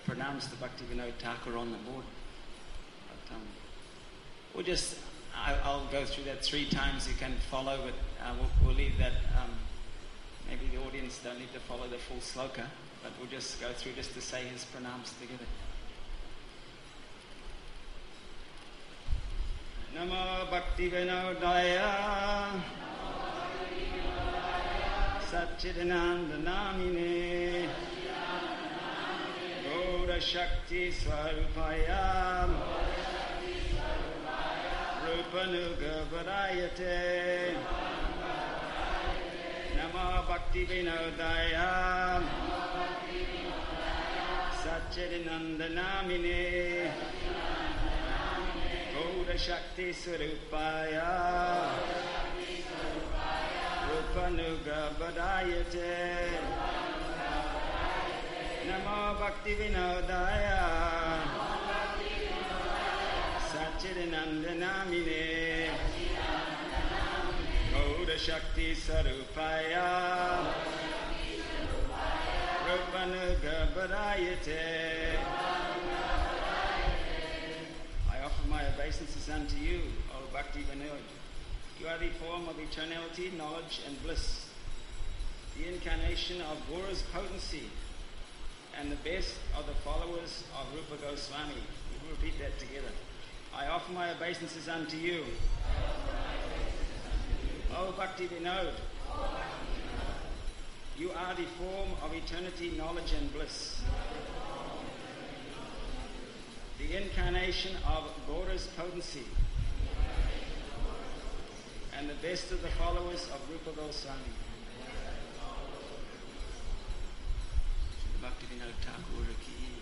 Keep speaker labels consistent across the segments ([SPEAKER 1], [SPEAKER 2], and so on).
[SPEAKER 1] pronounce the Bhaktivinoda Thakur on the board. But, I'll go through that 3 times. You can follow, but we'll leave that. Maybe the audience don't need to follow the full sloka, but we'll just go through just to say his pranams together. Namo Bhaktivinodaya Satchidananda Namine Gaura Shakti Swarupaya Rupanuga Varayate Namo Bhaktivinodaya Satchidananda Namine Gaura Shakti Swarupaya Rupanuga Vadayate Namo Bhaktivinodaya Satchidananda Namine Gaura Shakti Swarupaya Rupanuga Vadayate. My obeisances unto you, O Bhaktivinoda. You are the form of eternality, knowledge and bliss, the incarnation of Gaura's potency, and the best of the followers of Rupa Goswami. We will repeat that together. I offer my obeisances unto you, O Bhaktivinoda. You are the form of eternity, knowledge and bliss, the incarnation of Gaura's potency, and the best of the followers of Rupa Goswami. Bhaktivinoda Thakur ki.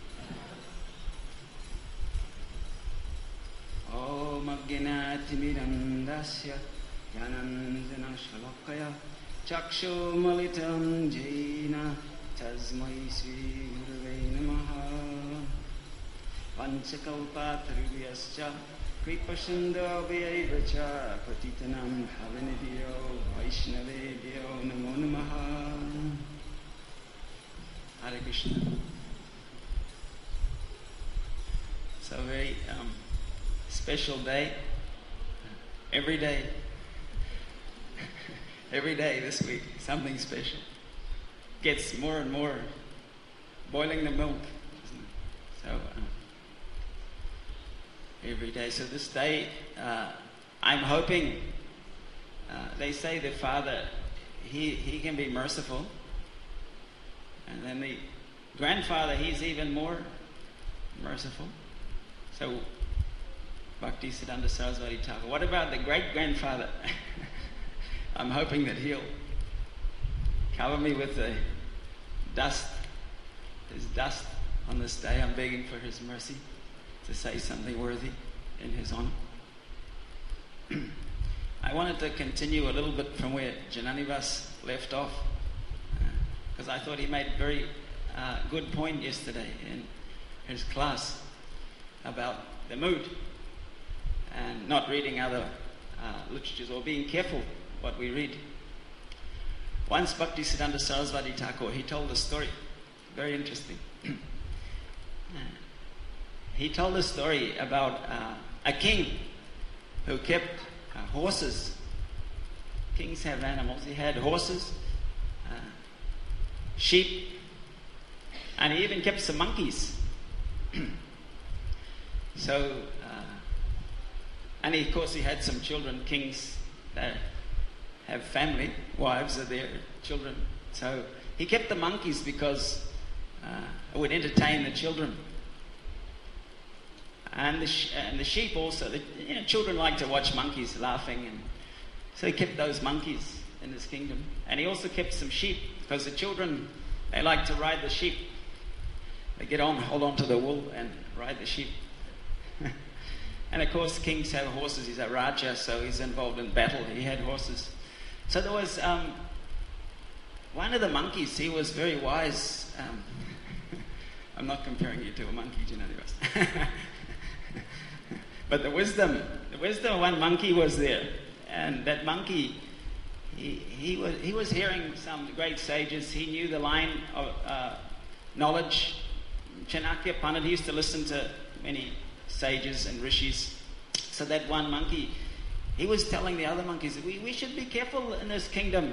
[SPEAKER 1] Om Ajnanatirmirandasya Jnananjana Shalakaya Chakshu Malitam Jaina Tasmai Sri Gurave Namaha. Panchakalpatarubhyascha Kripasindho Vyaivacha Patitanam Bhavanidhyo Vaishnavebhyo Namo Namaha. Hare Krishna. It's a very special day. Every day this week, something special. Gets more and more, boiling the milk. So every day. So this day, I'm hoping, they say the Father, he can be merciful. And then the grandfather, he's even more merciful. So, Bhaktisiddhanta Saraswati Thakur. What about the great-grandfather? I'm hoping that he'll cover me with the dust, his dust on this day. I'm begging for his mercy to say something worthy in his honor. I wanted to continue a little bit from where Jananivas left off, because I thought he made a very good point yesterday in his class about the mood and not reading other literatures or being careful what we read. Once Bhaktisiddhanta Saraswati Thakur, he told a story, very interesting. He told a story about a king who kept horses. Kings have animals. He had horses, sheep, and he even kept some monkeys. So, and of course he had some children. Kings that have family, wives are their children. So he kept the monkeys because it would entertain the children. And the sheep also. Children like to watch monkeys laughing, and so he kept those monkeys in his kingdom. And he also kept some sheep because the children, they like to ride the sheep. They hold on to the wool and ride the sheep. And of course, kings have horses. He's a Raja, so he's involved in battle. He had horses. So there was one of the monkeys. He was very wise. I'm not comparing you to a monkey, Jananivas. But the wisdom of one monkey was there. And that monkey, he was hearing some great sages. He knew the line of knowledge Chanakya Pandit, he used to listen to many sages and rishis. So that one monkey, he was telling the other monkeys, we should be careful in this kingdom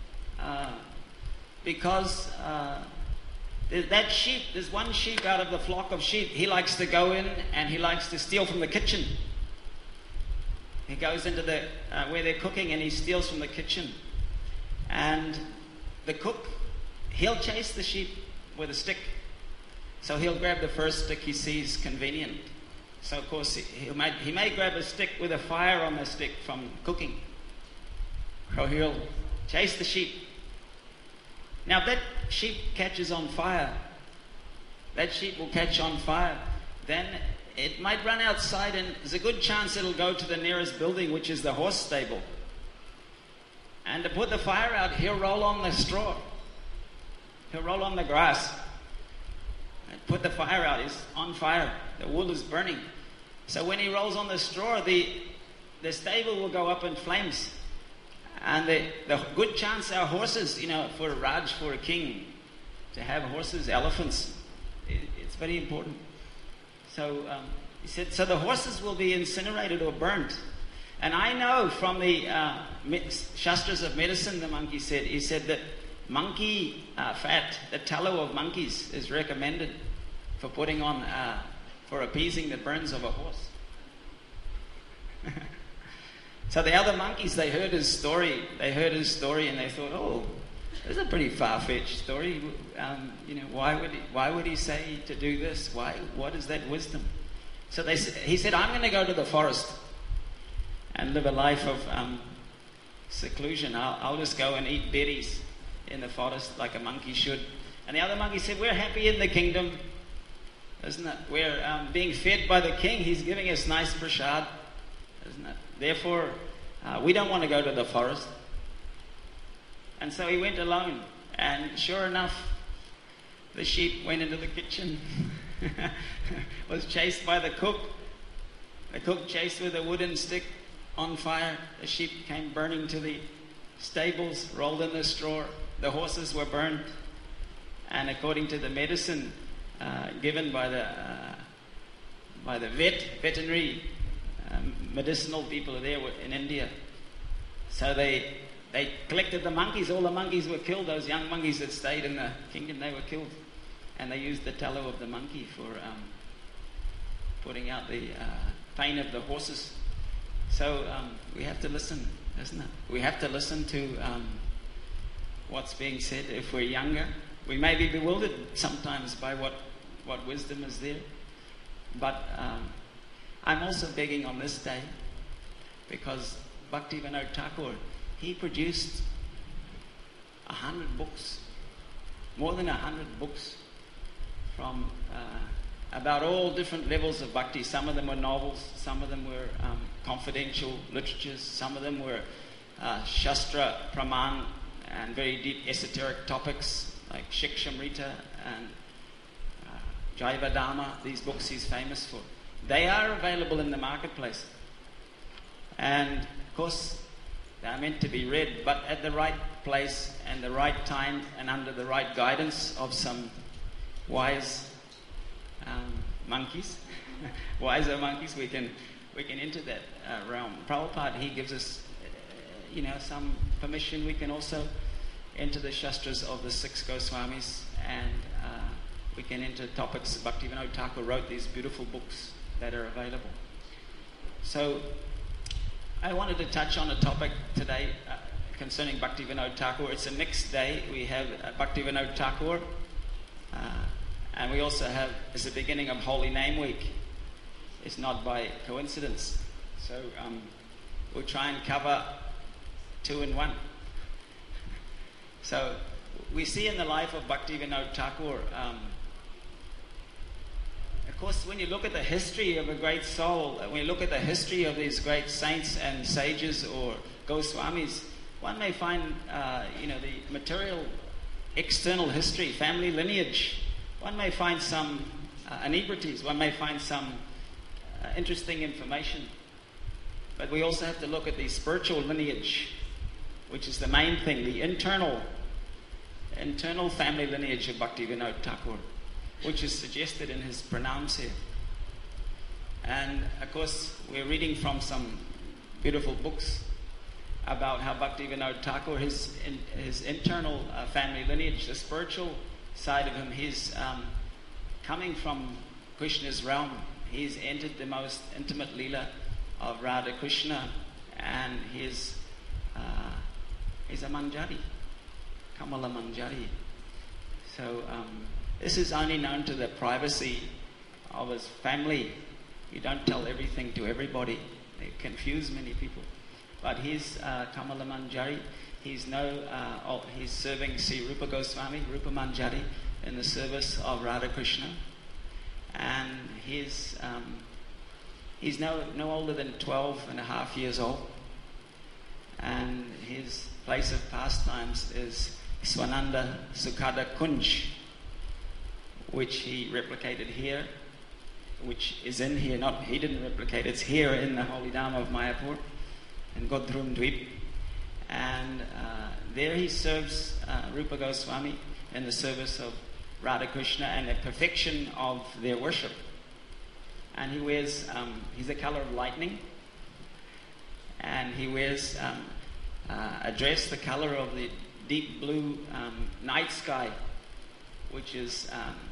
[SPEAKER 1] because that sheep, there's one sheep out of the flock of sheep, he likes to go in and he likes to steal from the kitchen. He goes into the where they're cooking and he steals from the kitchen. And the cook, he'll chase the sheep with a stick. So he'll grab the first stick he sees convenient. So of course he may grab a stick with a fire on the stick from cooking. So he'll chase the sheep. Now if that sheep catches on fire, that sheep will catch on fire, then it might run outside and there's a good chance it'll go to the nearest building, which is the horse stable. And to put the fire out, he'll roll on the straw. He'll roll on the grass. And put the fire out. It's on fire. The wool is burning. So when he rolls on the straw, the stable will go up in flames. And the good chance our horses, for a Raj, for a king, to have horses, elephants, it's very important. So he said, so the horses will be incinerated or burnt. And I know from the Shastras of medicine, the monkey said, he said that monkey fat, the tallow of monkeys, is recommended for putting on, for appeasing the burns of a horse. So the other monkeys, they heard his story and they thought, oh, this is a pretty far-fetched story. Why would he say to do this? What is that wisdom? So he said, I'm going to go to the forest and live a life of seclusion. I'll just go and eat berries in the forest like a monkey should. And the other monkey said, we're happy in the kingdom, isn't it? We're being fed by the king. He's giving us nice prasad, isn't it? Therefore, we don't want to go to the forest. And so he went alone. And sure enough, the sheep went into the kitchen, was chased by the cook. The cook chased with a wooden stick on fire. The sheep came burning to the stables, rolled in the straw. The horses were burned. And according to the medicine given by the veterinary medicinal people there in India, so they collected the monkeys. All the monkeys were killed. Those young monkeys that stayed in the kingdom, they were killed. And they used the tallow of the monkey for putting out the pain of the horses. So we have to listen, isn't it? We have to listen to what's being said. If we're younger, we may be bewildered sometimes by what wisdom is there. But I'm also begging on this day, because Bhaktivinoda Thakur, he produced 100 books, more than 100 books, from about all different levels of bhakti. Some of them were novels, some of them were confidential literatures, some of them were Shastra Praman and very deep esoteric topics like Shikshamrita and Jaivadama. These books he's famous for. They are available in the marketplace. And of course, they are meant to be read, but at the right place and the right time and under the right guidance of some wise monkeys, wiser monkeys, we can enter that realm. Prabhupada, he gives us, some permission. We can also enter the Shastras of the 6 Goswamis, and we can enter topics. Bhaktivinoda Thakur wrote these beautiful books that are available. So I wanted to touch on a topic today concerning Bhaktivinoda Thakur. It's a mixed day. We have Bhaktivinoda Thakur, and we also have, it's the beginning of Holy Name Week. It's not by coincidence. So we'll try and cover 2 in 1. So we see in the life of Bhaktivinoda Thakur, of course, when you look at the history of a great soul, when you look at the history of these great saints and sages or Goswamis, one may find, the material, external history, family lineage. One may find some inebrities. One may find some interesting information. But we also have to look at the spiritual lineage, which is the main thing, the internal family lineage of Bhaktivinoda Thakur. which is suggested in his pronounce here. And of course, we're reading from some beautiful books about how Bhaktivinoda Thakur, his internal family lineage, the spiritual side of him, he's coming from Krishna's realm. He's entered the most intimate Leela of Radha Krishna, and he's a Manjari, Kamala Manjari. So this is only known to the privacy of his family. You don't tell everything to everybody. They confuse many people. But he's Kamala Manjari. He's serving Sri Rupa Goswami, Rupa Manjari, in the service of Radha Krishna. And he's no older than 12 and a half years old. And his place of pastimes is Swananda Sukhada Kunj, which he replicated here, which is in here. Not he didn't replicate, it's here in the Holy Dham of Mayapur in Godhrum Dweep. And there he serves Rupa Goswami in the service of Radha Krishna and the perfection of their worship. And he wears, he's the color of lightning, and he wears a dress the color of the deep blue night sky, which is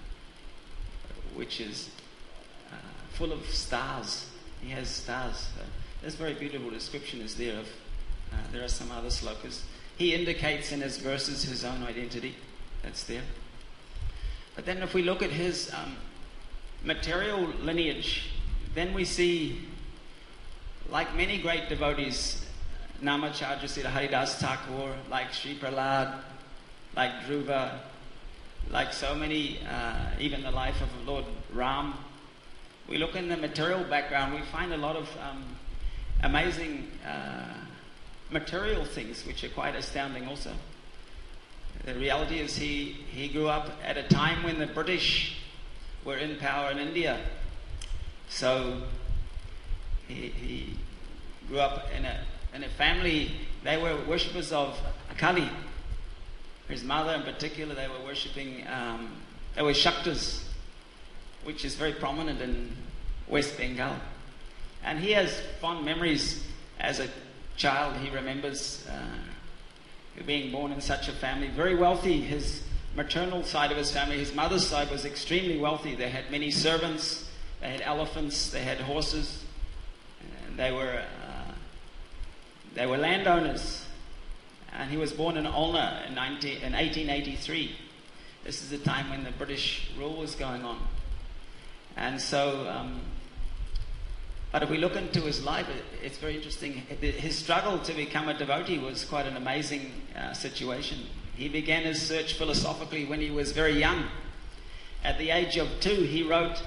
[SPEAKER 1] full of stars. He has stars. This very beautiful description is there of. There are some other slokas. He indicates in his verses his own identity. That's there. But then if we look at his material lineage, then we see, like many great devotees, Namacharya Sri Haridas Thakur, like Sri Prahlad, like Dhruva, like so many, even the life of Lord Ram, we look in the material background, we find a lot of amazing material things which are quite astounding also. The reality is he grew up at a time when the British were in power in India. So he grew up in a family, they were worshippers of Kali. His mother in particular, they were worshipping, they were Shaktas, which is very prominent in West Bengal. And he has fond memories as a child. He remembers being born in such a family, very wealthy. His maternal side of his family, his mother's side, was extremely wealthy. They had many servants, they had elephants, they had horses, and they were landowners. And he was born in Olna in 1883. This is the time when the British rule was going on. And so, but if we look into his life, it's very interesting. His struggle to become a devotee was quite an amazing situation. He began his search philosophically when he was very young. At the age of 2, he wrote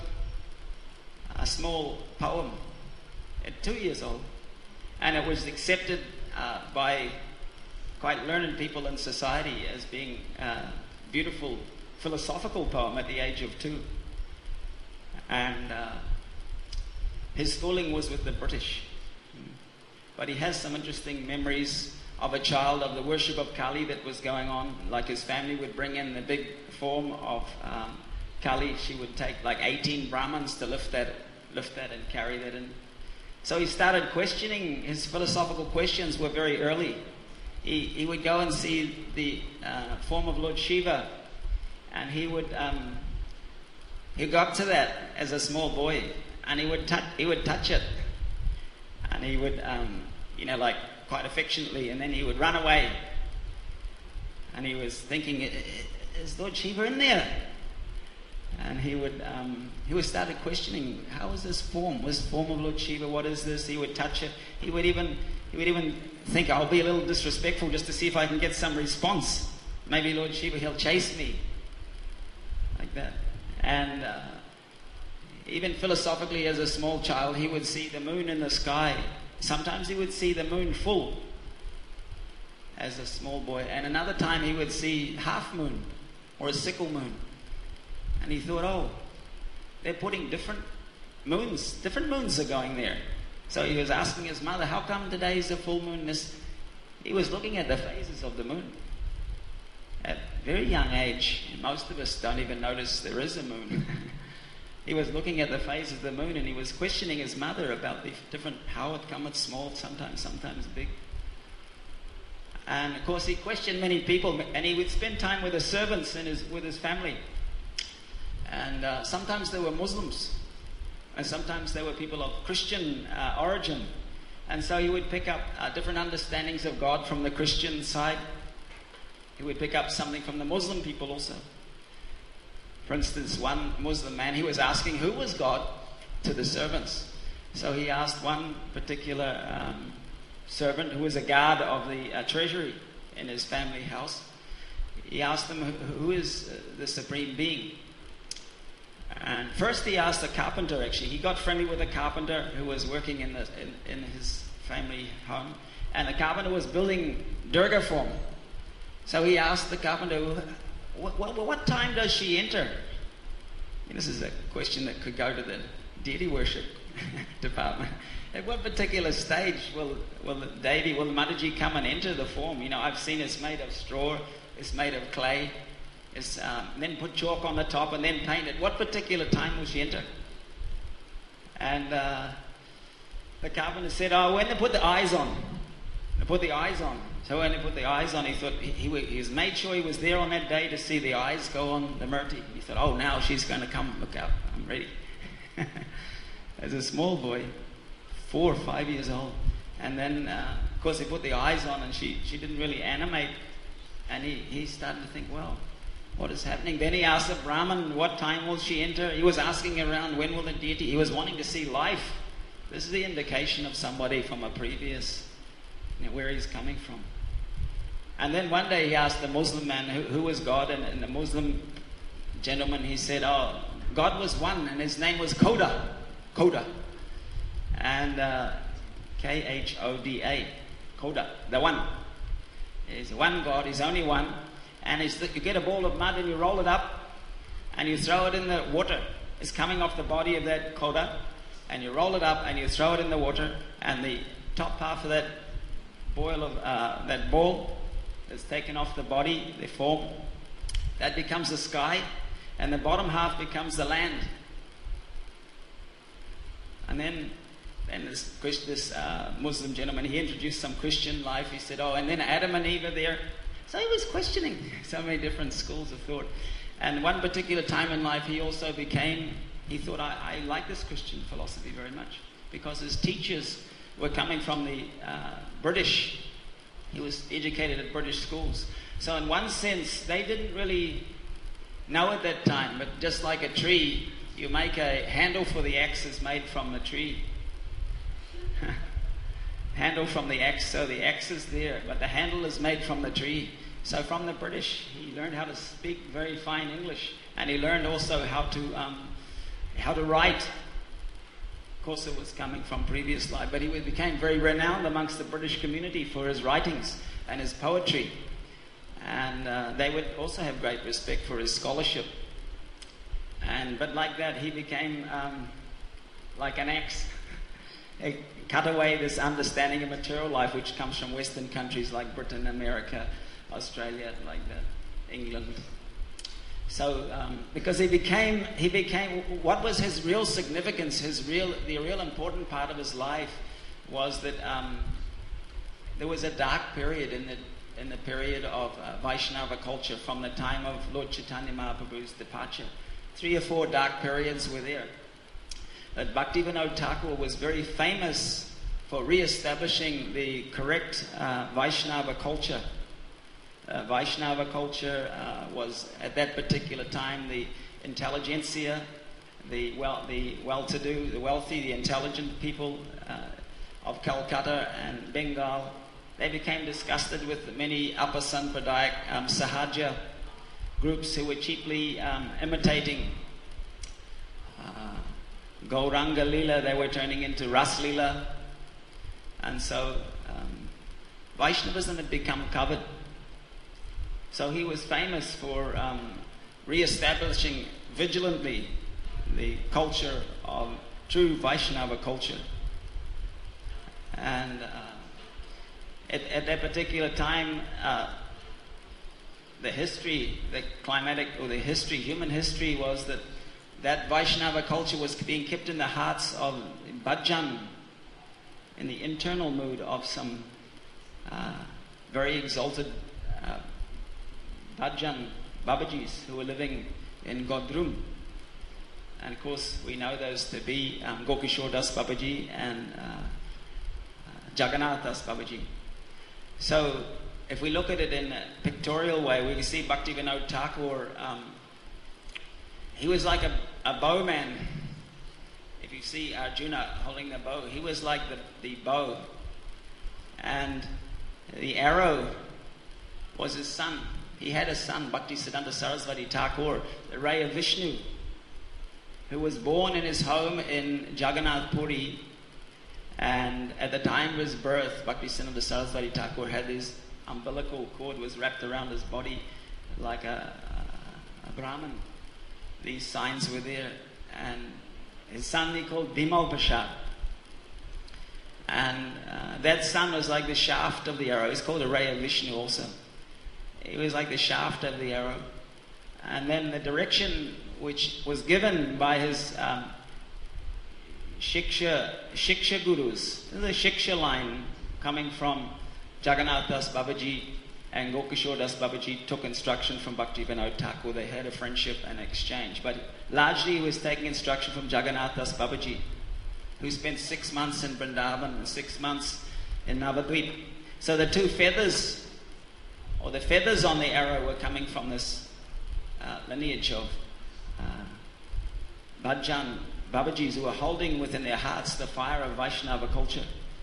[SPEAKER 1] a small poem at 2 years old. And it was accepted by quite learned people in society as being a beautiful philosophical poem at the age of 2. And his schooling was with the British. But he has some interesting memories of a child, of the worship of Kali that was going on. Like his family would bring in the big form of Kali. She would take like 18 Brahmins to lift that and carry that in. So he started questioning. His philosophical questions were very early. He would go and see the form of Lord Shiva, and he would go up to that as a small boy, and he would touch it, and he would like quite affectionately, and then he would run away, and he was thinking, is Lord Shiva in there? And he would started questioning, how is this form? This form of Lord Shiva, what is this? He would touch it. He would even think, I'll be a little disrespectful just to see if I can get some response. Maybe Lord Shiva, he'll chase me. Like that. And even philosophically as a small child, he would see the moon in the sky. Sometimes he would see the moon full as a small boy. And another time he would see half moon or a sickle moon. And he thought, oh, they're putting different moons are going there. So he was asking his mother, how come today is a full moon? He was looking at the phases of the moon at very young age, most of us don't even notice there is a moon. He was looking at the phase of the moon and he was questioning his mother about the different, how it cometh small, sometimes big. And of course he questioned many people, and he would spend time with the servants and with his family. And sometimes they were Muslims, and sometimes they were people of Christian origin. And so he would pick up different understandings of God from the Christian side. He would pick up something from the Muslim people also. For instance, one Muslim man, he was asking who was God to the servants. So he asked one particular servant who was a guard of the treasury in his family house. He asked him, who is the supreme being? And first he asked the carpenter, actually. He got friendly with a carpenter who was working in his family home. And the carpenter was building durga for him. So he asked the carpenter, what time does she enter? And this is a question that could go to the deity worship department. At what particular stage will the deity, will the Mataji come and enter the form? You know, I've seen it's made of straw, it's made of clay, it's then put chalk on the top and then painted. What particular time will she enter? And the carpenter said, when they put the eyes on. They put the eyes on. So when he put the eyes on, he thought he was made sure he was there on that day to see the eyes go on the Murti. He thought, now she's going to come. Look out, I'm ready. As a small boy, 4 or 5 years old. And then, of course, he put the eyes on and she didn't really animate. And he started to think, well, what is happening? Then he asked the Brahmin, what time will she enter? He was asking around, when will the deity? He was wanting to see life. This is the indication of somebody from a previous, where he's coming from. And then one day he asked the Muslim man who was God, and the Muslim gentleman, he said, God was one, and his name was Khoda. Khoda. And Khoda. Khoda, the one. He's one God, he's only one. And you get a ball of mud and you roll it up and you throw it in the water. It's coming off the body of that Khoda. And you roll it up and you throw it in the water, and the top half of that ball that's taken off the body, the form, that becomes the sky, and the bottom half becomes the land. And then this Muslim gentleman, he introduced some Christian life. He said, and then Adam and Eve are there. So he was questioning so many different schools of thought. And one particular time in life, he also he thought, I like this Christian philosophy very much, because his teachers were coming from the British. He was educated at British schools. So in one sense, they didn't really know at that time, but just like a tree, you make a handle for the axe is made from the tree. Handle from the axe, so the axe is there, but the handle is made from the tree. So from the British, he learned how to speak very fine English, and he learned also how to write. Of course, it was coming from previous life, but he became very renowned amongst the British community for his writings and his poetry. And they would also have great respect for his scholarship. But like that, he became like an axe. It cut away this understanding of material life, which comes from Western countries like Britain, America, Australia, like that, England. So, because he became, what was his real significance, the real important part of his life was that there was a dark period in the period of Vaishnava culture from the time of Lord Chaitanya Mahaprabhu's departure. 3 or 4 dark periods were there. But Bhaktivinoda Thakur was very famous for re-establishing the correct Vaishnava culture. Vaishnava culture was at that particular time the intelligentsia, the well-to-do, the wealthy, the intelligent people of Calcutta and Bengal. They became disgusted with many upper Sampradayak Sahaja groups who were cheaply imitating Gauranga Lila. They were turning into Ras Lila. And so Vaishnavism had become covered. So he was famous for re-establishing vigilantly the culture of true Vaishnava culture. And at that particular time, the history, the climatic or the history, human history was that Vaishnava culture was being kept in the hearts of bhajan, in the internal mood of some very exalted bhajan Babajis who were living in Godrum. And of course, we know those to be Gokishore Das Babaji and Jagannath Das Babaji. So, if we look at it in a pictorial way, we can see Bhaktivinoda Thakur. He was like a bowman. If you see Arjuna holding the bow, he was like the bow. And the arrow was his son. He had a son, Bhaktisiddhanta Saraswati Thakur, the ray of Vishnu, who was born in his home in Jagannath Puri. And at the time of his birth, Bhaktisiddhanta Saraswati Thakur had his umbilical cord was wrapped around his body like a Brahmin. These signs were there. And his son he called Bimal Prasad. And that son was like the shaft of the arrow. It's called a ray of Vishnu also. It was like the shaft of the arrow. And then the direction which was given by his Shiksha gurus. The Shiksha line coming from Jagannath Das Babaji and Gokishore Das Babaji took instruction from Bhaktivinoda Thakur. They had a friendship and exchange. But largely he was taking instruction from Jagannath Das Babaji, who spent 6 months in Vrindavan and 6 months in Navadvip. So the two feathers, or the feathers on the arrow, were coming from this lineage of Bhajan Babajis who were holding within their hearts the fire of Vaishnava culture.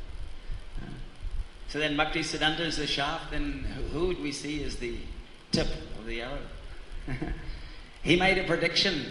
[SPEAKER 1] So then Bhaktisiddhanta is the shaft, and who would we see as the tip of the arrow? He made a prediction.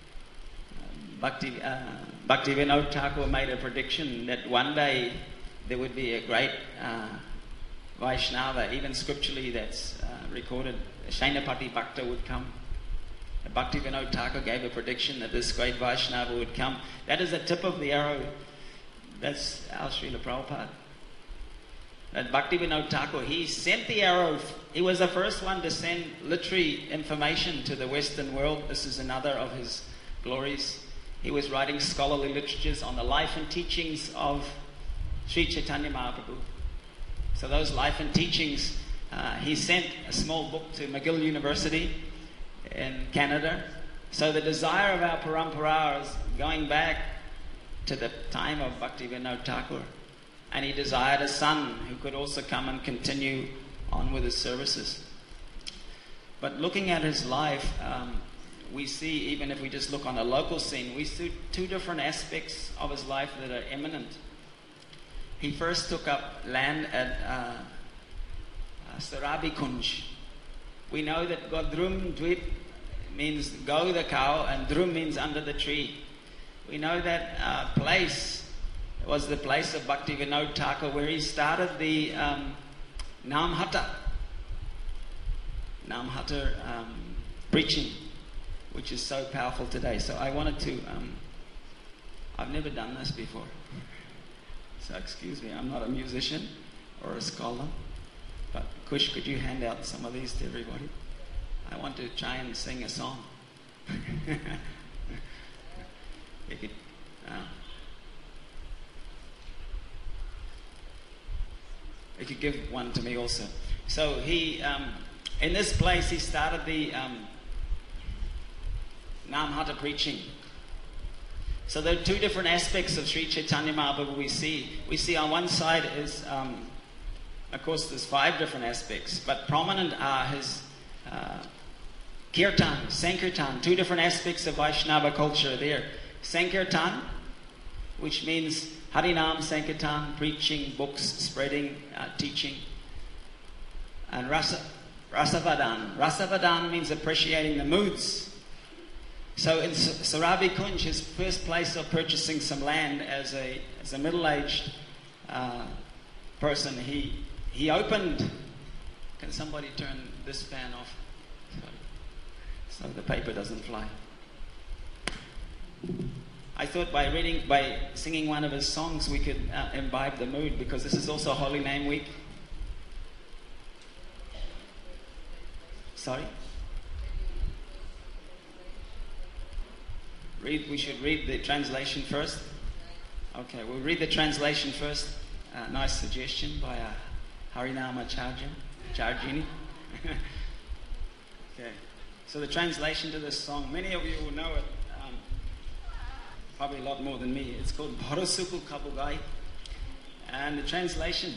[SPEAKER 1] Bhaktivinoda Thakur made a prediction that one day there would be a great Vaishnava, even scripturally that's recorded, Shainapati Bhakta would come. Bhaktivinoda Thakur gave a prediction that this great Vaishnava would come. That is the tip of the arrow. That's our Srila Prabhupada. That Bhaktivinoda Thakur, he sent the arrow. He was the first one to send literary information to the Western world. This is another of his glories. He was writing scholarly literatures on the life and teachings of Sri Chaitanya Mahaprabhu. So those life and teachings, he sent a small book to McGill University in Canada. So the desire of our parampara is going back to the time of Bhaktivinoda Thakur. And he desired a son who could also come and continue on with his services. But looking at his life, we see, even if we just look on a local scene, we see two different aspects of his life that are eminent. He first took up land at Sarabi Kunj. We know that Godrum Dvip means go the cow, and Drum means under the tree. We know that place was the place of Bhaktivinoda Thakur, where he started the Namhata preaching, which is so powerful today. So I wanted to, I've never done this before. So excuse me, I'm not a musician or a scholar. But Kush, could you hand out some of these to everybody? I want to try and sing a song. If you, if you give one to me also. So he, in this place, he started the Namhata preaching. So there are two different aspects of Sri Chaitanya Mahaprabhu we see. We see on one side is, of course, there's 5 different aspects, but prominent are his Kirtan, Sankirtan, 2 different aspects of Vaishnava culture there. Sankirtan, which means Harinam Sankirtan, preaching, books, spreading, teaching. And Rasavadan. Rasavadan means appreciating the moods. So in Sarabi Kunj, his first place of purchasing some land as a middle-aged person, he opened. Can somebody turn this fan off? So the paper doesn't fly. I thought by singing one of his songs, we could imbibe the mood, because this is also Holy Name Week. Sorry? We should read the translation first. Okay, we'll read the translation first. Nice suggestion by Harinama Charjini. Okay, so the translation to this song, many of you will know it, probably a lot more than me. It's called Borosuku Kabugai. And the translation: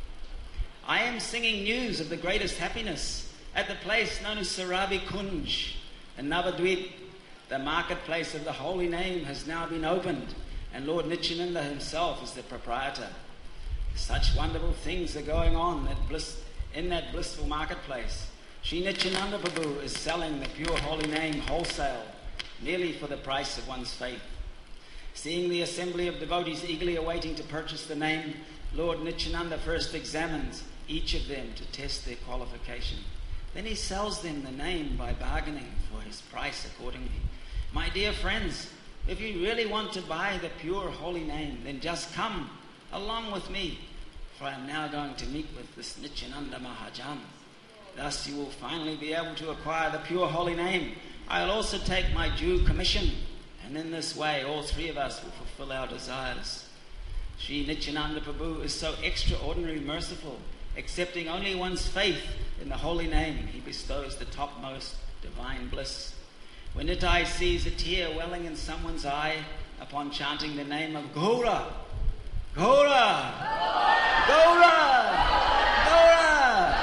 [SPEAKER 1] I am singing news of the greatest happiness at the place known as Sarabi Kunj in Navadvip. The marketplace of the holy name has now been opened, and Lord Nityananda himself is the proprietor. Such wonderful things are going on in that blissful marketplace. Sri Nityananda Prabhu is selling the pure holy name wholesale, merely for the price of one's faith. Seeing the assembly of devotees eagerly awaiting to purchase the name, Lord Nityananda first examines each of them to test their qualification. Then he sells them the name by bargaining for his price accordingly. My dear friends, if you really want to buy the pure holy name, then just come along with me, for I am now going to meet with this Nityananda Mahajan. Thus you will finally be able to acquire the pure holy name. I will also take my due commission, and in this way all three of us will fulfill our desires. Sri Nityananda Prabhu is so extraordinarily merciful. Accepting only one's faith in the holy name, he bestows the topmost divine bliss. When Nitai sees a tear welling in someone's eye upon chanting the name of Gaura, Gaura, Gaura, Gaura,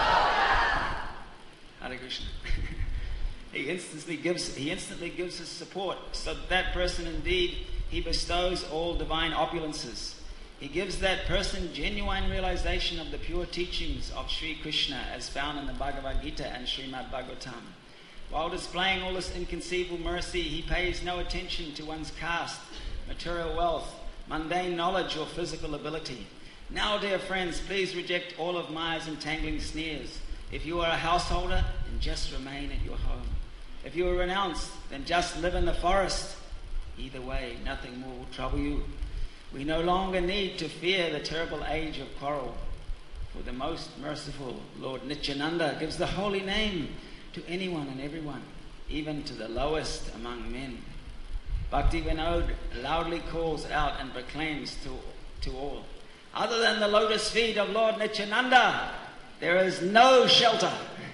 [SPEAKER 1] Hare Krishna, he instantly gives his support, so that person indeed he bestows all divine opulences. He gives that person genuine realization of the pure teachings of Sri Krishna as found in the Bhagavad Gita and Srimad Bhagavatam. While displaying all this inconceivable mercy, he pays no attention to one's caste, material wealth, mundane knowledge or physical ability. Now, dear friends, please reject all of Maya's entangling snares. If you are a householder, then just remain at your home. If you are renounced, then just live in the forest. Either way, nothing more will trouble you. We no longer need to fear the terrible age of quarrel, for the most merciful Lord Nityananda gives the holy name to anyone and everyone, even to the lowest among men. Bhakti Vinod loudly calls out and proclaims to all, other than the lotus feet of Lord Nityananda, there is no shelter.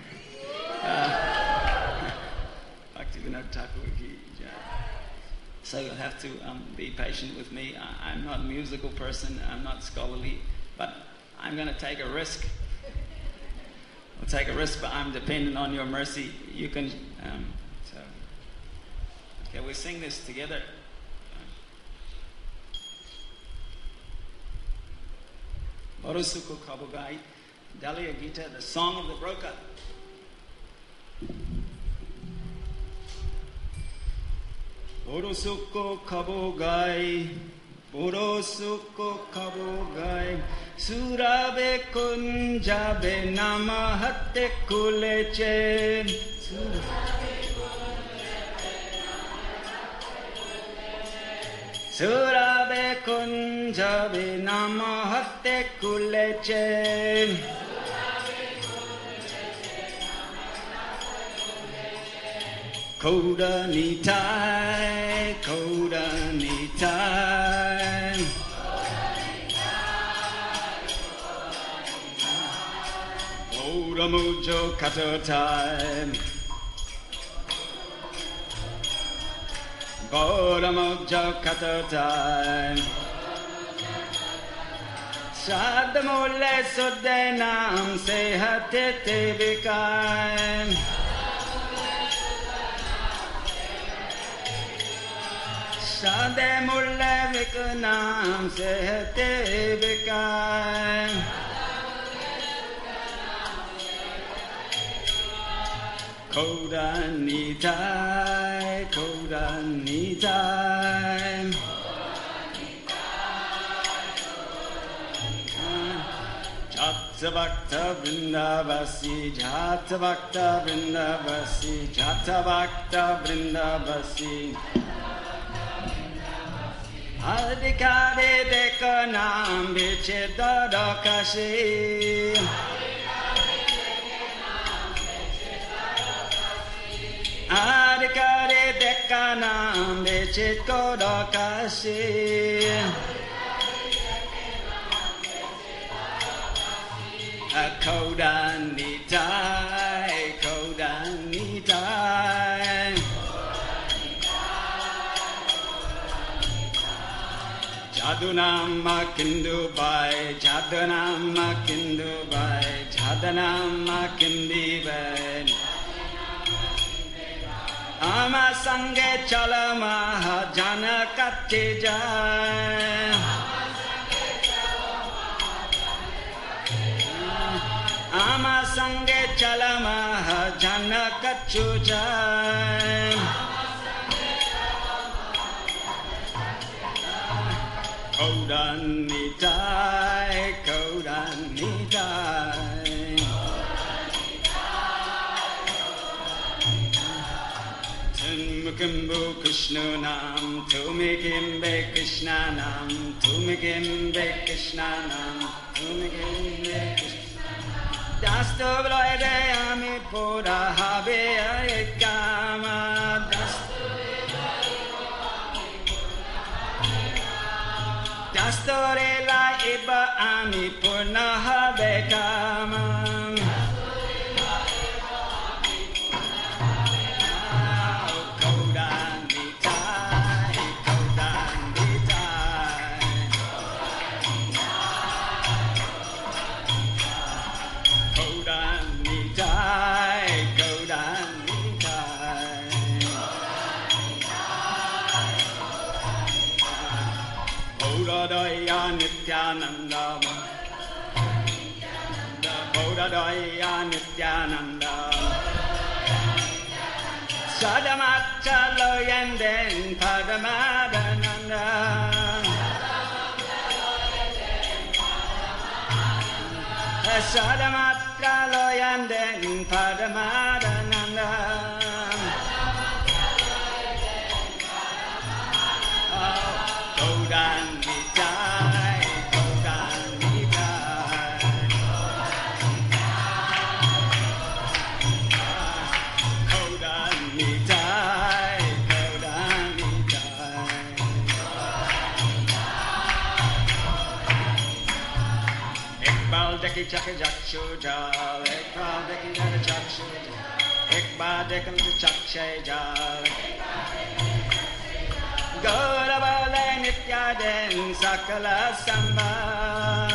[SPEAKER 1] Bhakti Vinod Thakur ki jai. So you'll have to be patient with me. I'm not a musical person, I'm not scholarly, but I'm going to take a risk. I'll take a risk, but I'm dependent on your mercy. You can, okay, we'll sing this together. Borosuku Kabugai, Daliya Gita, the song of the broker. Borosuku Kabugai, Borosuku Kabugai, Surabe Kunjabe Namahate Kuleche. Surabe Kunjabe Namahate Kuleche. Koda Nitai, Koda Nitai, Koda Mujo Katotai, Koda Mujo Katotai, Shadamule Sudenam Sehate Vikai. Shade mulle viknam sehte vikai. Koda nitai, koda nitai. Jata bhakta vrindavasi, jata bhakta vrindavasi, jata bhakta vrindavasi. Adhikare dekanam vichedadakashi. Adhikare Dekanam Vechit Kodakasi Kodan Nitai Kodan Nitai Jadunam Makindubai Jadunam Makindubai Jadunam Makindibai Ama Sange Chalama Janakati Jai Ama Sange Chalama Janakachu Jai Kodan Nitai Kodan Nitai Tumikimbu Krishna Nam, Tumikimbe Krishna Nam, Tumikimbe Krishna Nam, Tumikimbe Krishna Nam. Dasto Bloide Ami Pura Habe Ayekama, Dasto Rela Iba Ami Purna Habe Kama. Nityananda Bodhadaya Nityananda Sadamachalo Yenden Padamadananda Sadamachalo Yenden Padamadananda Kodan Nitai Kodan Nitai Kodan Nitai Kodan Nitai Ekbal Deki Chaka Jakshu Jal Ekbal Deki Chaka Jakshu Jal Ekbal Deki Chakshe Jal Gaurabale Nityaden Sakala Samba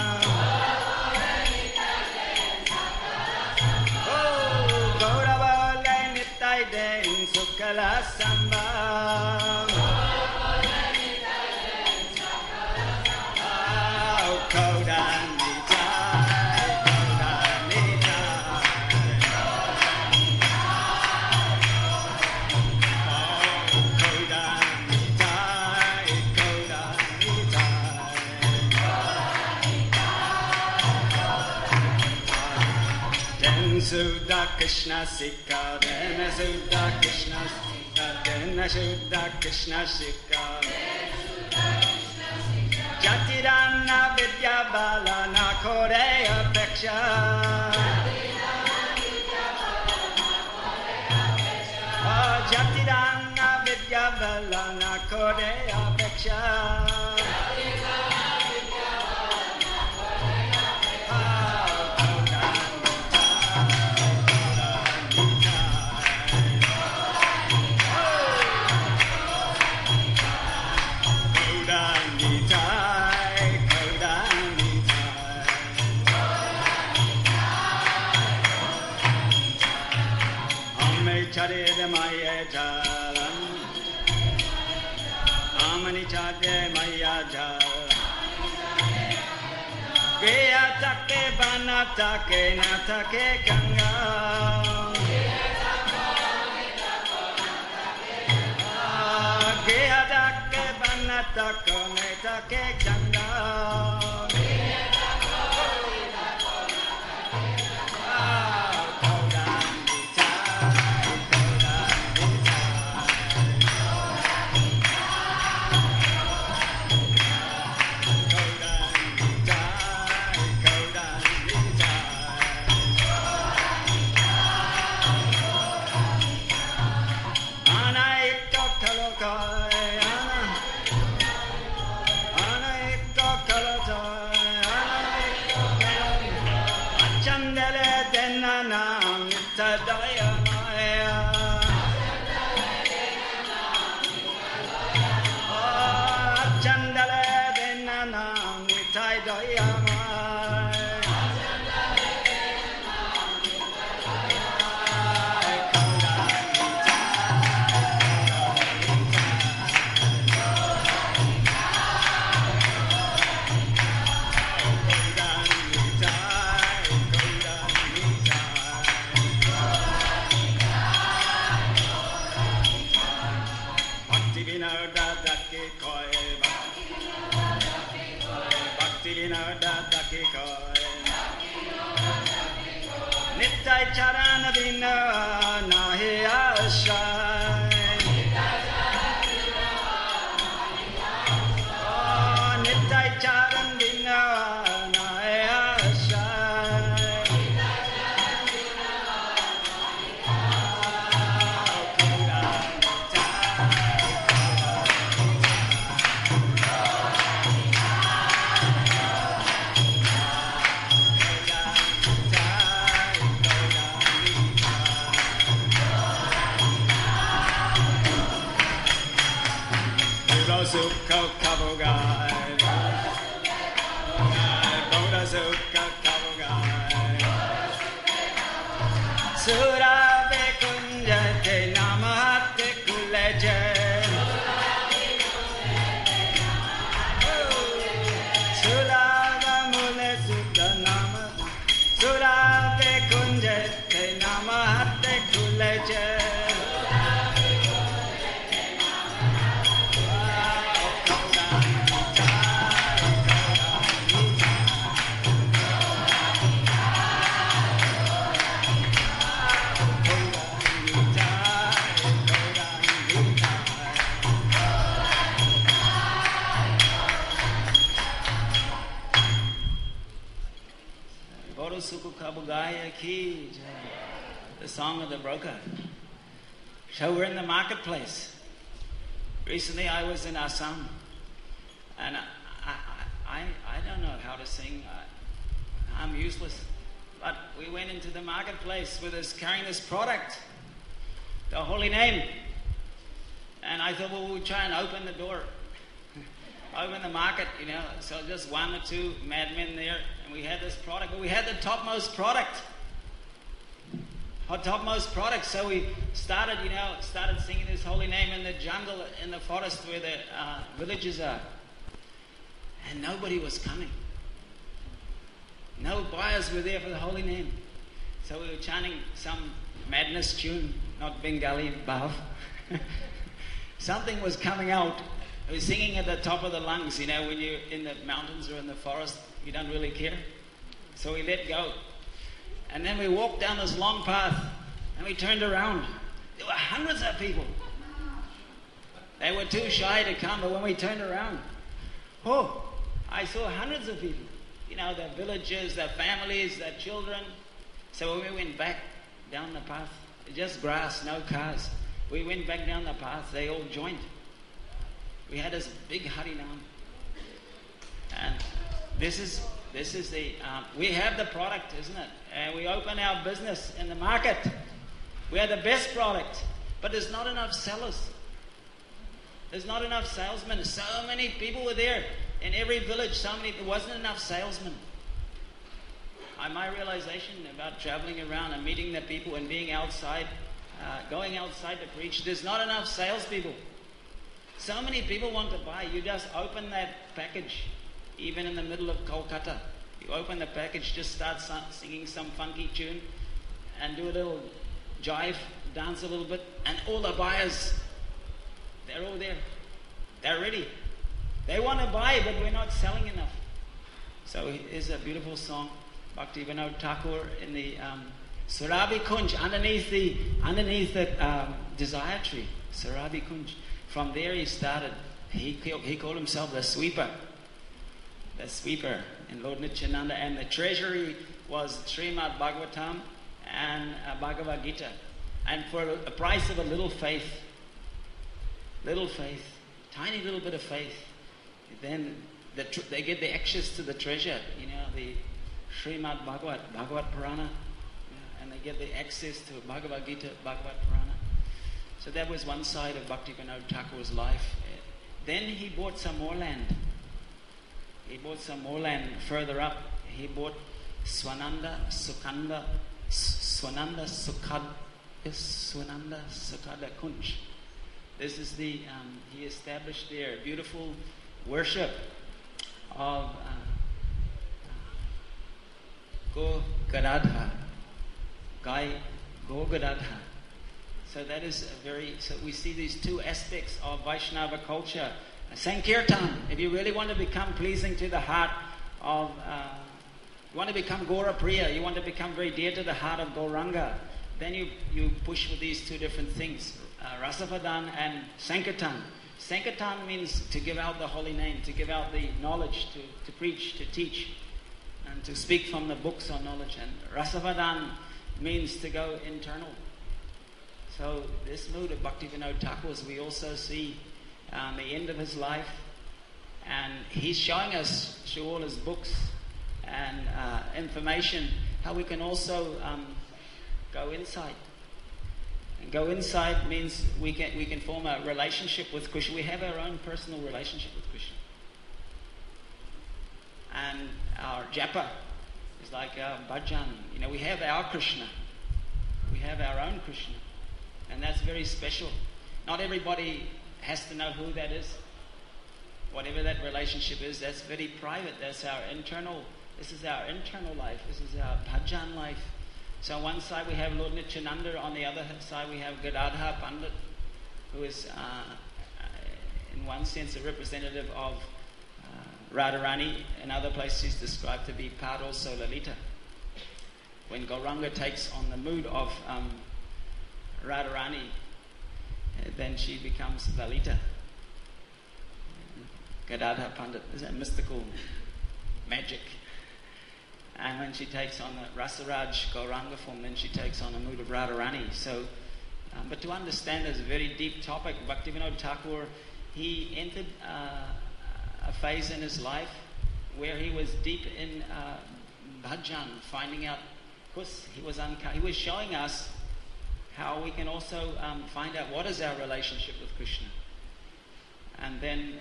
[SPEAKER 1] Oh, Gaurabale Nityaden Sakala Samba Oh, Kodan Nitai Kodan Nitai Oh, Kodan Sudha Krishna Sikha, Dena Sudha Krishna Sikha, Dena Sudha Krishna Sikha. Jatirana Vidya Bala Na Kore Apeksha. Jatirana Vidya Bala Na Kore Apeksha. Chare Maya Jalam Amani Chare Maya Jalam Gaya Take Banatake Natake Ganga Gaya Take Banatake Natake Ganga koi Bhakti Vinoda Daki koi Nittai Charana Vino Nahi Ashai Nittai Charan Vino Nahi Ashai Sukha Kavugai Boda Sukha Kavugai Surave Kunjate Namahate Kuleje Surava Mule Sukha Nama Surave Kunjate Namahate Kuleje Kabugaya Ki, the song of the broker. So we're in the marketplace. Recently I was in Assam, and I don't know how to sing. I'm useless. But we went into the marketplace with us carrying this product, the holy name. And I thought, well, we'll try and open the door. Open the market, so just one or two madmen there, and we had this product, but we had the topmost product. Our topmost product, so we started singing this holy name in the jungle, in the forest where the villages are. And nobody was coming. No buyers were there for the holy name. So we were chanting some madness tune, not Bengali Bhav. Something was coming out. We were singing at the top of the lungs, when you're in the mountains or in the forest, you don't really care. So we let go. And then we walked down this long path, and we turned around. There were hundreds of people. They were too shy to come, but when we turned around, I saw hundreds of people. The villagers, their families, their children. So when we went back down the path, just grass, no cars. We went back down the path, they all joined. We had this big Harinam. And this is the, we have the product, isn't it? And we open our business in the market. We have the best product, but there's not enough sellers. There's not enough salesmen. So many people were there. In every village, there wasn't enough salesmen. My realization about traveling around and meeting the people and being outside, going outside to preach, there's not enough salespeople. So many people want to buy. You just open that package, even in the middle of Kolkata. You open the package, just start singing some funky tune and do a little jive, dance a little bit, and all the buyers, they're all there. They're ready. They want to buy, but we're not selling enough. So here's a beautiful song, Bhakti Vinod Thakur in the Surabhi Kunj, underneath the desire tree, Surabhi Kunj. From there he started. He called himself the sweeper. The sweeper in Lord Nityananda, and the treasury was Srimad Bhagavatam and Bhagavad Gita. And for a price of a little faith, tiny little bit of faith, then they get the access to the treasure, the Srimad Bhagavad Purana, and they get the access to Bhagavad Gita, Bhagavad Purana. So that was one side of Bhakti Vinod Thakur's life. Then he bought some more land. Further up. He bought Swananda Sukhada Kunj. This is he established there beautiful worship of Go Gadadha. So that is so we see these two aspects of Vaishnava culture. Sankirtan. If you really want to become pleasing to the heart of, you want to become Gaura Priya, you want to become very dear to the heart of Gauranga, then you push with these two different things, Rasavadan and Sankirtan. Sankirtan means to give out the holy name, to give out the knowledge, to preach, to teach, and to speak from the books on knowledge. And Rasavadan means to go internal. So this mood of Bhaktivinoda Thakur's, we also see the end of his life, and he's showing us through all his books and information how we can also go inside. And go inside means we can form a relationship with Krishna. We have our own personal relationship with Krishna. And our japa is like our bhajan. We have our Krishna. We have our own Krishna. And that's very special. Not everybody has to know who that is. Whatever that relationship is, that's very private. This is our internal life. This is our bhajan life. So on one side we have Lord Nityananda, on the other side we have Gadadhar Pandit, who is in one sense a representative of Radharani. In other places he's described to be part also Lalita. When Gauranga takes on the mood of Radharani, then she becomes Lalita. Gadadhar Pandit is a mystical magic. And when she takes on the Rasaraj Gauranga form, then she takes on the mood of Radharani. So, but to understand this very deep topic, Bhaktivinoda Thakur, he entered a phase in his life where he was deep in bhajan, finding out, of course, he was showing us how we can also find out what is our relationship with Krishna. And then,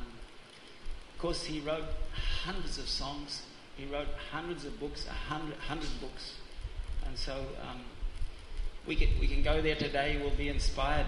[SPEAKER 1] of course, he wrote hundreds of songs. He wrote hundreds of books, 100 books. And so we can go there today. We'll be inspired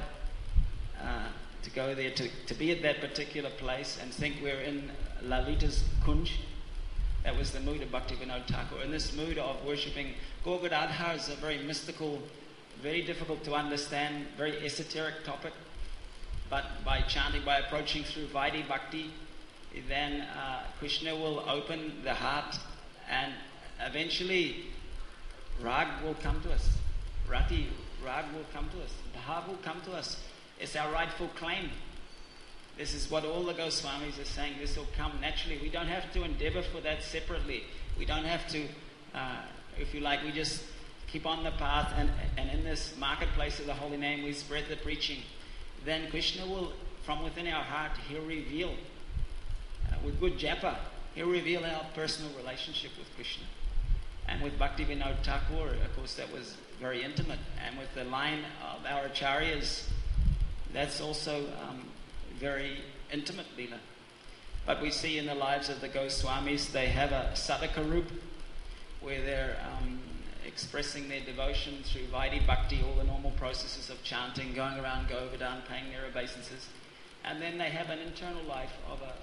[SPEAKER 1] to go there, to be at that particular place and think we're in Lalita's Kunj. That was the mood of Bhaktivinoda Thakur. And this mood of worshipping Gaur Gadadhar is a very mystical, very difficult to understand, very esoteric topic. But by chanting, by approaching through Vaidhi Bhakti, then Krishna will open the heart, and eventually Rag will come to us. Rag will come to us. Bhav will come to us. It's our rightful claim. This is what all the Goswamis are saying. This will come naturally. We don't have to endeavor for that separately. We don't have to, if you like, we just keep on the path, and in this marketplace of the holy name we spread the preaching. Then Krishna will, from within our heart, he'll reveal. With good japa, he'll reveal our personal relationship with Krishna. And with Bhaktivinoda Thakur, of course, that was very intimate. And with the line of our acharyas, that's also very intimate lila. But we see in the lives of the Goswamis, they have a sadhaka roop, where they're expressing their devotion through Vaidhi Bhakti, all the normal processes of chanting, going around Govardhan, paying their obeisances. And then they have an internal life of a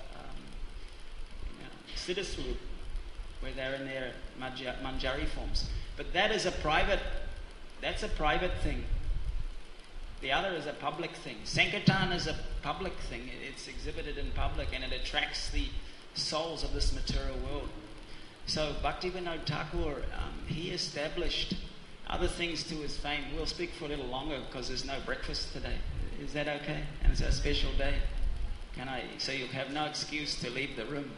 [SPEAKER 1] Siddhaswarup, where they're in their Manjari forms. But that's a private thing. The other is a public thing. Sankirtan is a public thing. It's exhibited in public, and it attracts the souls of this material world. So Bhaktivinoda Thakur, he established other things to his fame. We'll speak for a little longer because there's no breakfast today. Is that okay? And it's a special day. So you'll have no excuse to leave the room.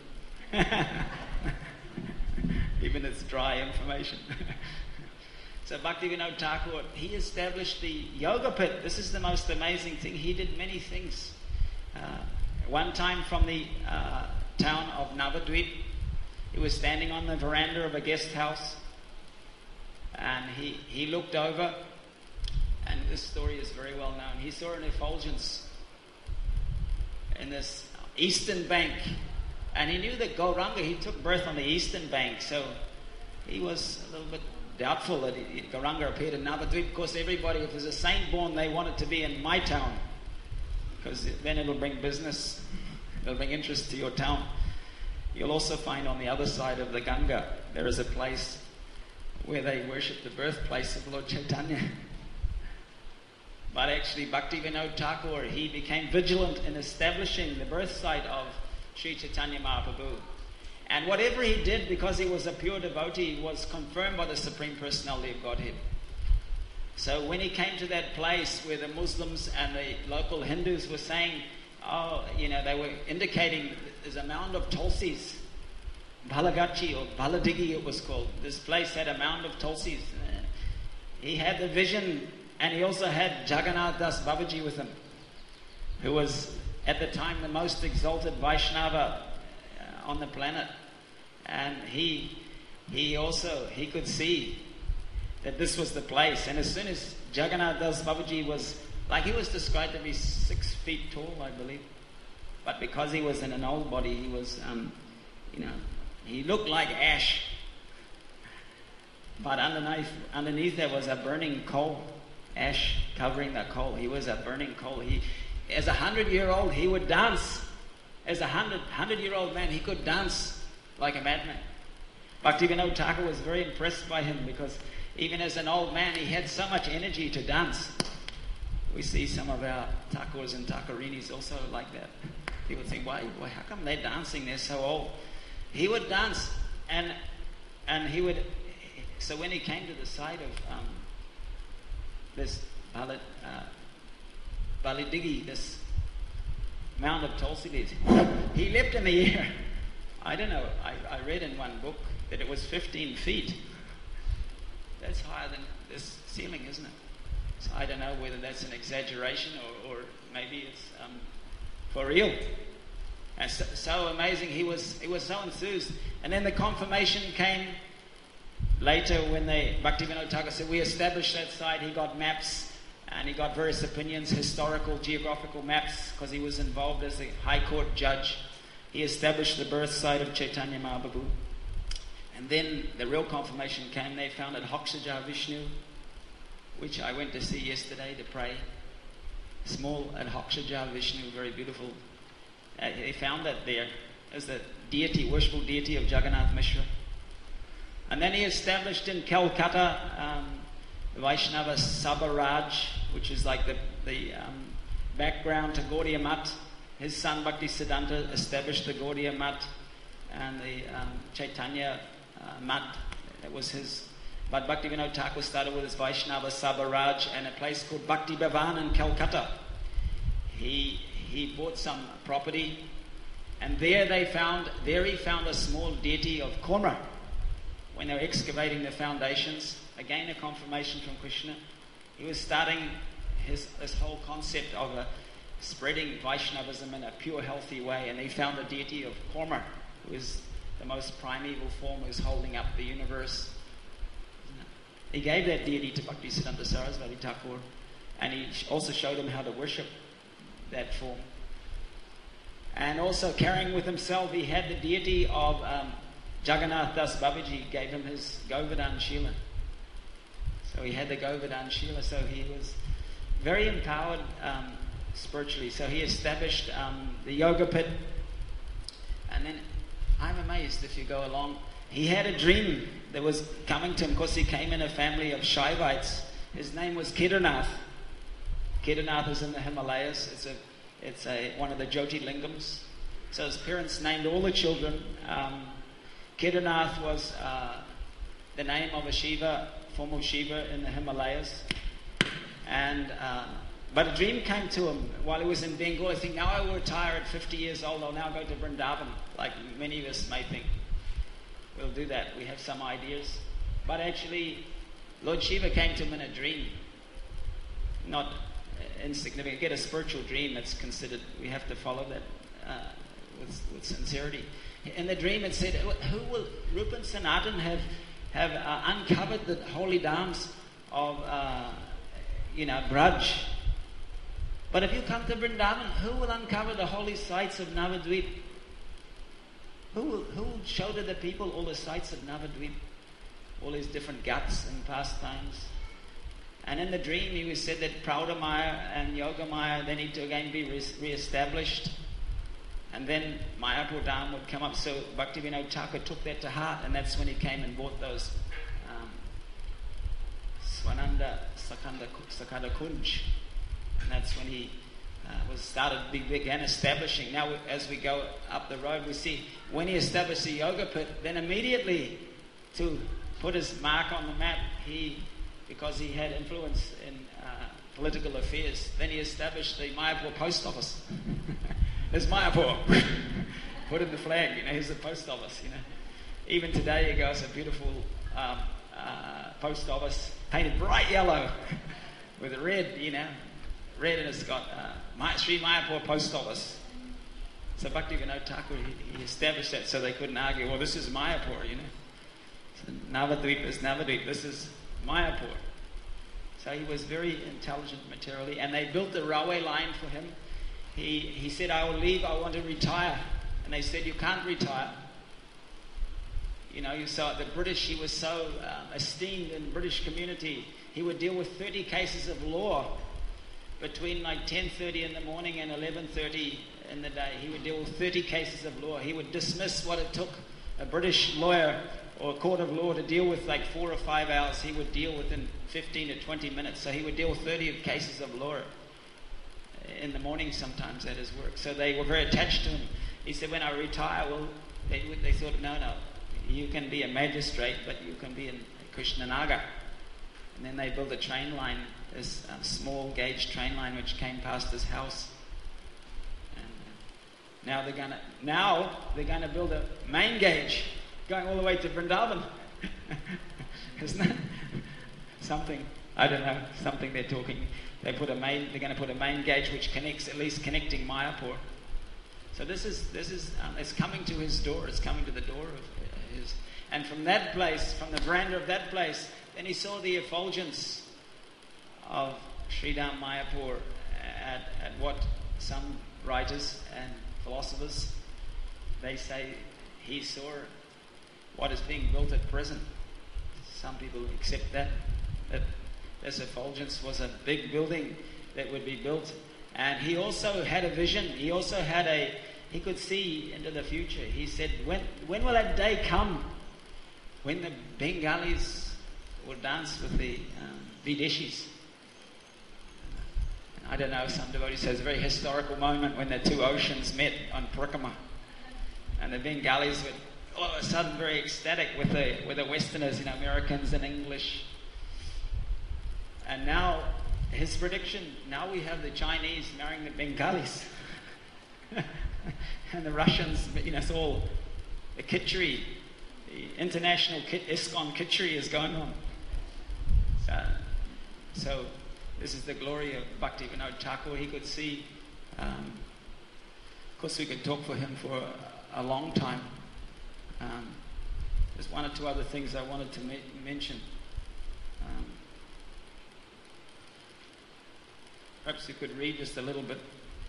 [SPEAKER 1] Even it's dry information. So Bhaktivinoda Thakur, he established the yoga pit. This is the most amazing thing. He did many things. One time from the town of Navadvip, he was standing on the veranda of a guest house, and he looked over, and this story is very well known. He saw an effulgence in this eastern bank, and he knew that Gauranga, he took birth on the eastern bank, so he was a little bit doubtful that Gauranga appeared in Navadvip. Of course, everybody, if there's a saint born, they want it to be in my town, because then it'll bring business, it'll bring interest to your town. You'll also find on the other side of the Ganga, there is a place where they worship the birthplace of Lord Chaitanya. But actually Bhaktivinoda Thakur, he became vigilant in establishing the birth site of Sri Chaitanya Mahaprabhu. And whatever he did, because he was a pure devotee, was confirmed by the Supreme Personality of Godhead. So when he came to that place where the Muslims and the local Hindus were saying, they were indicating there's a mound of tulsis, Balagachi or Baladigi it was called. This place had a mound of tulsis. He had the vision, and he also had Jagannath Das Babaji with him, who was at the time the most exalted Vaishnava on the planet. And he could see that this was the place. And as soon as Jagannath Das Babaji he was described to be 6 feet tall, I believe. But because he was in an old body, he was, he looked like ash. But underneath there was a burning coal, ash covering the coal. He was a burning coal. As a 100-year-old, he would dance. As a 100-year-old man, he could dance like a madman. Bhaktivinoda Thakur was very impressed by him because even as an old man, he had so much energy to dance. We see some of our Thakurs and Thakurinis also like that. People think, why, how come they're dancing? They're so old. He would dance, and he would. So when he came to the side of this Baladigi, this mound of tulsi leaves, he leapt in the air. I don't know. I read in one book that it was 15 feet. That's higher than this ceiling, isn't it? So I don't know whether that's an exaggeration or maybe it's for real. And so amazing. He was so enthused. And then the confirmation came later when Bhaktivinoda Thakur said, we established that site. He got maps and he got various opinions, historical, geographical maps, because he was involved as a high court judge. He established the birth site of Chaitanya Mahaprabhu. And then the real confirmation came. They founded Hoxaja Vishnu, which I went to see yesterday to pray. Small at Hoxaja Vishnu, very beautiful. They found that there as the deity, worshipful deity of Jagannath Mishra. And then he established in Calcutta the Vaishnava Sabharaj, which is like the background to Gaudiya Math. His son Bhaktisiddhanta established the Gaudiya Math and the Chaitanya Math. That was his. But Bhaktivinoda Thakur started with his Vaishnava Sabharaj and a place called Bhakti Bhavan in Calcutta. He bought some property, and there he found a small deity of Korma. When they were excavating the foundations, again a confirmation from Krishna. He was starting this whole concept of spreading Vaishnavism in a pure, healthy way, and he found the deity of Korma, who is the most primeval form, who's holding up the universe. He gave that deity to Bhaktisiddhanta Sarasvati Thakur, and he also showed him how to worship that form. And also carrying with himself, he had the deity of Jagannath Das Babaji, gave him his Govardhan Shila. So he had the Govardhan Shila, so he was very empowered spiritually. So he established the Yoga Pit. And then I'm amazed if you go along. He had a dream that was coming to him because he came in a family of Shaivites. His name was Kedarnath. Kedarnath is in the Himalayas. It's one of the Jyotirlingams. So his parents named all the children. Kedarnath was the name of a Shiva, former Shiva in the Himalayas. And but a dream came to him while he was in Bengal. I think, now I will retire at 50 years old. I'll now go to Vrindavan, like many of us may think. We'll do that. We have some ideas. But actually, Lord Shiva came to him in a dream. Not insignificant. Get a spiritual dream that's considered, we have to follow that with sincerity. In the dream it said, who will Rupa and Sanatan have uncovered the holy dhams of Braj. But if you come to Vrindavan, who will uncover the holy sites of Navadvip? Who will show to the people all the sites of Navadvip? All his different ghats and pastimes. And in the dream he was said that Praudamaya and Yogamaya, they need to again be re-established. And then Mayapur Dham would come up. So Bhaktivinoda Thakur took that to heart, and that's when he came and bought those Swananda Sakada Kunj. And that's when he began establishing. Now, as we go up the road, we see when he established the yoga pit, then immediately to put his mark on the map, because he had influence in political affairs, then he established the Mayapur post office. There's Mayapur. Put in the flag, here's the post office, Even today you go, it's a beautiful post office, painted bright yellow with red, red, and it's got Sri Mayapur post office. So Bhaktivinoda Thakur, he established that so they couldn't argue, well, this is Mayapur, So Navadvip is Navadvip, this is Mayapur. So he was very intelligent materially, and they built the railway line for him. He said, I will leave, I want to retire. And they said, you can't retire. You saw the British, he was so esteemed in the British community. He would deal with 30 cases of law between like 10:30 in the morning and 11:30 in the day. He would deal with 30 cases of law. He would dismiss what it took a British lawyer or a court of law to deal with like 4 or 5 hours. He would deal within 15 to 20 minutes. So he would deal with 30 cases of law in the morning sometimes at his work. So they were very attached to him. He said, when I retire, well, they thought, no, you can be a magistrate, but you can be in Krishnanagar. And then they built a train line, this small gauge train line which came past his house. And now they're gonna build a main gauge going all the way to Vrindavan. Isn't that something? I don't know. Something they're talking. They're going to put a main gauge which connects, at least connecting Mayapur. So this is it's coming to his door. It's coming to the door of his. And from that place, from the veranda of that place, then he saw the effulgence of Sridham Mayapur at what some writers and philosophers, they say he saw what is being built at present. Some people accept that this effulgence was a big building that would be built. And he also had a vision. He also had he could see into the future. He said, when will that day come when the Bengalis will dance with the Videshis? I don't know, some devotees say it's a very historical moment when the two oceans met on Parikrama. And the Bengalis were all of a sudden very ecstatic with the Westerners, Americans and English. And now, his prediction, now we have the Chinese marrying the Bengalis. And the Russians, it's all the kitchery, the international ISKCON kitchery is going on. So this is the glory of Bhaktivinoda Thakur. He could see, of course we could talk for him for a long time. There's one or two other things I wanted to mention. Perhaps you could read just a little bit.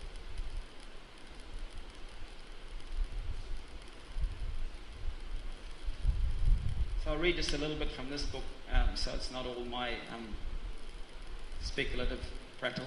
[SPEAKER 1] So I'll read just a little bit from this book, so it's not all my speculative prattle.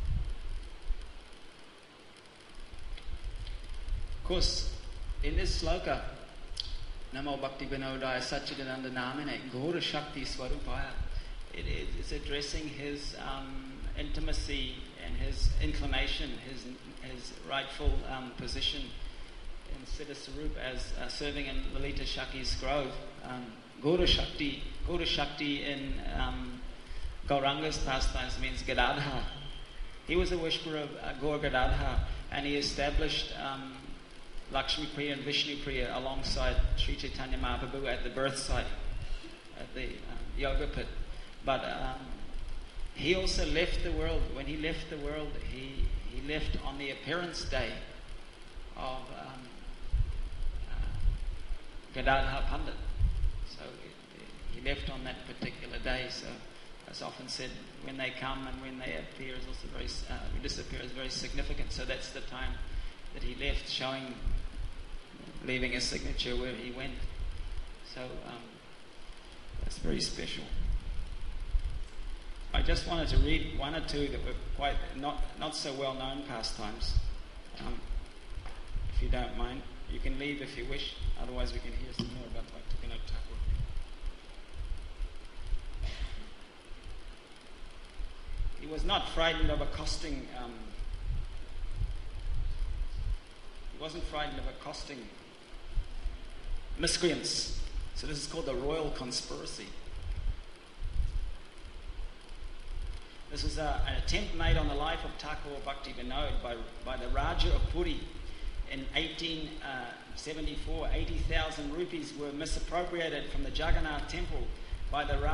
[SPEAKER 1] Of course, in this sloka, Namo Bhakti Vinodaya Satchidananda Namine Ghora Shakti Swarupaya, it's addressing his intimacy and his inclination, his rightful position in Siddha Sarup as serving in Lalita Shakti's grove. Ghora Shakti in Gauranga's pastimes means Gadadha. He was a worshipper of Gaur Gadadha, and he established Lakshmi Priya and Vishnu Priya alongside Sri Chaitanya Mahaprabhu at the birth site, at the yoga pit. But he also left the world. When he left the world, he left on the appearance day of Gadadha Pandit. So he left on that particular day. So as often said, when they come and when they appear is also very disappear is very significant. So that's the time that he left, leaving a signature where he went. So that's very special. I just wanted to read one or two that were quite not so well known pastimes. If you don't mind, you can leave if you wish. Otherwise, we can hear some more about Bhaktivinoda Thakur. he was not frightened of accosting. He wasn't frightened of accosting miscreants. So this is called the royal conspiracy. This was an attempt made on the life of Thakur Bhakti Vinod by the Raja of Puri in 1874. 80,000 rupees were misappropriated from the Jagannath temple by the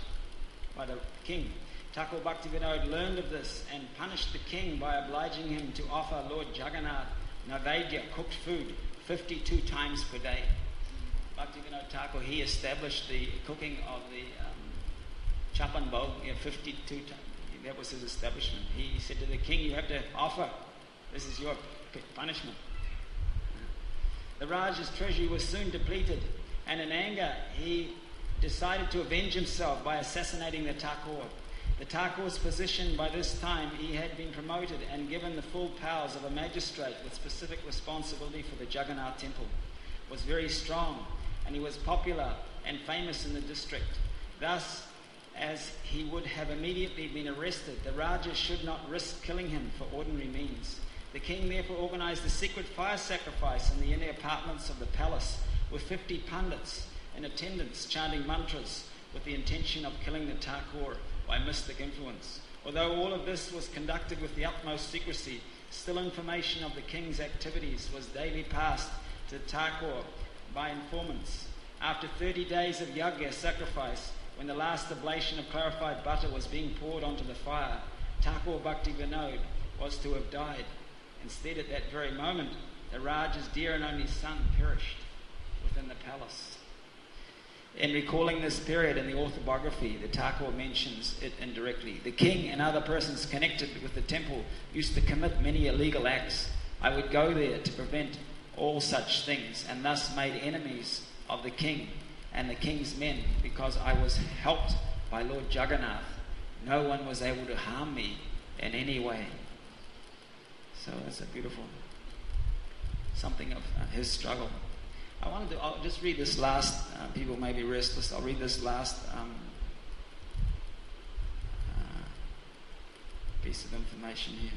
[SPEAKER 1] king. Thakur Bhakti Vinod learned of this and punished the king by obliging him to offer Lord Jagannath Naivedya, cooked food, 52 times per day. Bhakti Vinod Thakur, he established the cooking of the Chapan Bhog, 52 times. That was his establishment. He said to the king, you have to offer. This is your punishment. The Raja's treasury was soon depleted, and in anger, he decided to avenge himself by assassinating the Thakur. The Thakur's position by this time, he had been promoted and given the full powers of a magistrate with specific responsibility for the Jagannath temple, was very strong, and he was popular and famous in the district. Thus, as he would have immediately been arrested, the Raja should not risk killing him for ordinary means. The king therefore organized a secret fire sacrifice in the inner apartments of the palace with 50 pandits in attendance chanting mantras with the intention of killing the Thakur by mystic influence. Although all of this was conducted with the utmost secrecy, still information of the king's activities was daily passed to Thakur by informants. After 30 days of yagya sacrifice, when the last oblation of clarified butter was being poured onto the fire, Thakur Bhakti Vinod was to have died. Instead, at that very moment, the Raja's dear and only son perished within the palace. In recalling this period in the autobiography, the Thakur mentions it indirectly. The king and other persons connected with the temple used to commit many illegal acts. I would go there to prevent all such things, and thus made enemies of the king and the king's men, because I was helped by Lord Jagannath. No one was able to harm me in any way. So that's a beautiful something of his struggle. I'll just read this last, people may be restless, I'll read this last piece of information here.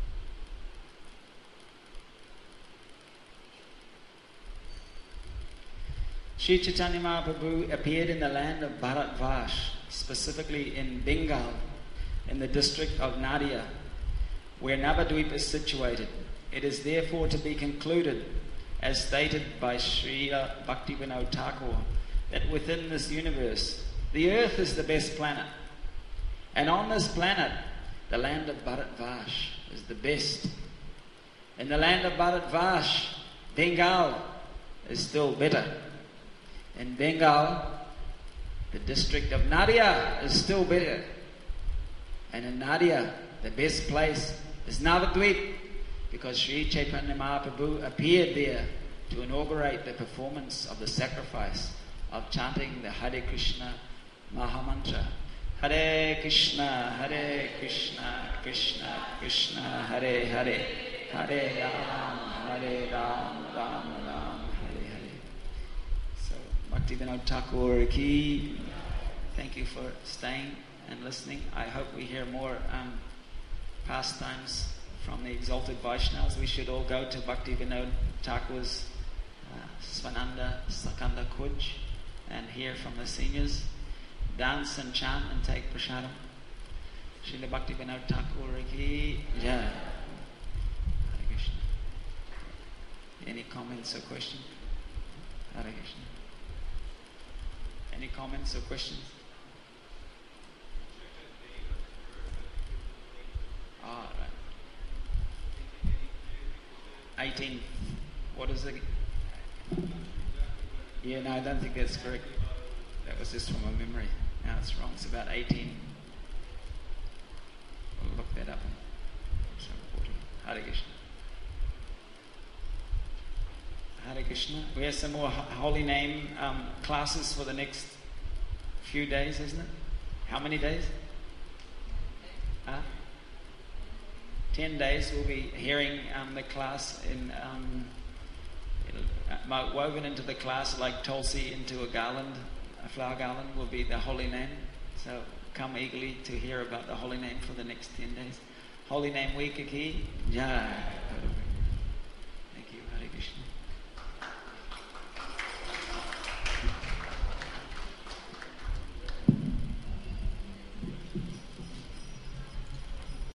[SPEAKER 1] Sri Chaitanya Mahaprabhu appeared in the land of Bharatvash, specifically in Bengal, in the district of Nadia, where Navadvip is situated. It is therefore to be concluded, as stated by Srila Bhaktivinoda Thakur, that within this universe, the earth is the best planet. And on this planet, the land of Bharatvash is the best. In the land of Bharatvash, Bengal is still better. In Bengal, the district of Nadia is still better. And in Nadia, the best place is Navadvip, because Sri Chaitanya Mahaprabhu appeared there to inaugurate the performance of the sacrifice of chanting the Hare Krishna Mahamantra. Hare Krishna, Krishna Krishna, Hare Hare, Hare Ram, Ram Ram, Hare Hare. So, Bhaktivinoda Thakur ki, thank you for staying and listening. I hope we hear more pastimes from the exalted Vaishnavas. We should all go to Bhaktivinoda Thakur's Svananda Sakanda Kuj and hear from the seniors. Dance and chant and take prasadam. Srila Bhaktivinoda Thakur ki jai. Hare Krishna. Any comments or questions? Hare Krishna. Any comments or questions? Ah, right. 18. What is it? Yeah, no, I don't think that's correct. That was just from a memory. No, it's wrong. It's about 18. We'll look that up. Hare Krishna. Hare Krishna. We have some more holy name classes for the next few days, isn't it? How many days? 10 days. We'll be hearing the class in woven into the class like Tulsi into a garland, a flower garland will be the holy name. So come eagerly to hear about the Holy Name for the next 10 days. Holy Name Week aqui já